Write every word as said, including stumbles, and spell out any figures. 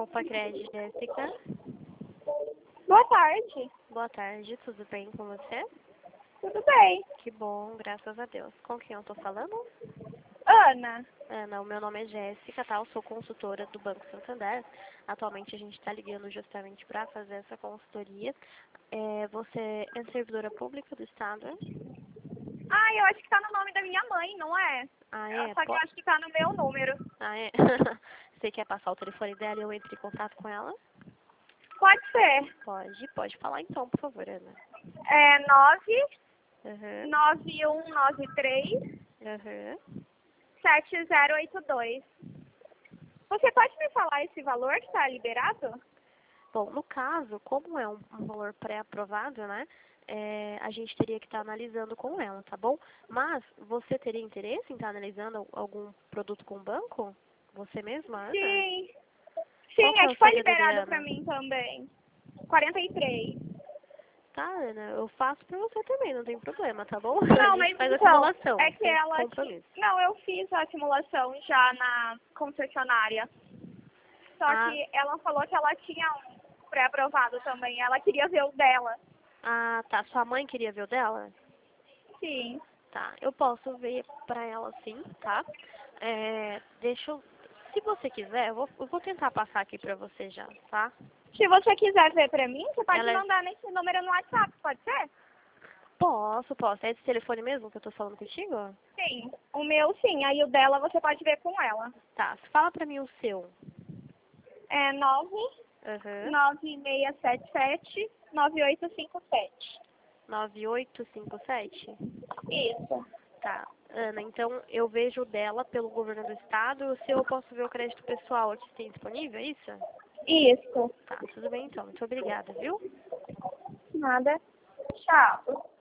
Compa Cred, Jéssica. Boa tarde. Boa tarde, tudo bem com você? Tudo bem. Que bom, graças a Deus. Com quem eu tô falando? Ana. Ana, o meu nome é Jéssica, tá? Eu sou consultora do Banco Santander. Atualmente a gente está ligando justamente para fazer essa consultoria. É, você é servidora pública do Estado? Ah, eu acho que tá no nome da minha mãe, não é? Ah, é? Só que eu Po- acho que tá no meu número. Ah, é? Você quer passar o telefone dela e eu entre em contato com ela? Pode ser. Pode, pode falar então, por favor, Ana. É nove Aham, nove um nove três aham. sete zero oito dois. Você pode me falar esse valor que tá liberado? Bom, no caso, como é um, um valor pré-aprovado, né, é, a gente teria que estar analisando com ela, tá bom? Mas você teria interesse em estar analisando al- algum produto com o banco? Você mesma, Ana? Sim. Qual Sim, que é é que o foi C D D, liberado pra Ana? mim também. quarenta e três. Tá, Ana, eu faço pra você também, não tem problema, tá bom? A Não, gente mas faz a então, simulação, é que sem ela... ti- compromisso. Não, eu fiz a simulação já na concessionária. Só Ah, que ela falou que ela tinha um pré-aprovado também. Ela queria ver o dela. ah, tá. Sua mãe queria ver o dela? Sim. Tá, eu posso ver pra ela sim, tá? É, deixa eu... Se você quiser, eu vou, eu vou tentar passar aqui pra você já, tá? Se você quiser ver pra mim, você pode Ela é... mandar nesse número no WhatsApp, pode ser? Posso, posso. É esse telefone mesmo que eu tô falando contigo? Sim. O meu, sim. Aí o dela você pode ver com ela. Tá, fala pra mim o seu. É nove Aham. nove seis sete sete nove oito cinco sete. nove oito cinco sete? Isso. Tá. Ana, então eu vejo o dela pelo governo do estado. O seu eu posso ver o crédito pessoal aqui que tem disponível, é isso? Isso. Tá, tudo bem então. Muito obrigada, viu? Nada. Tchau.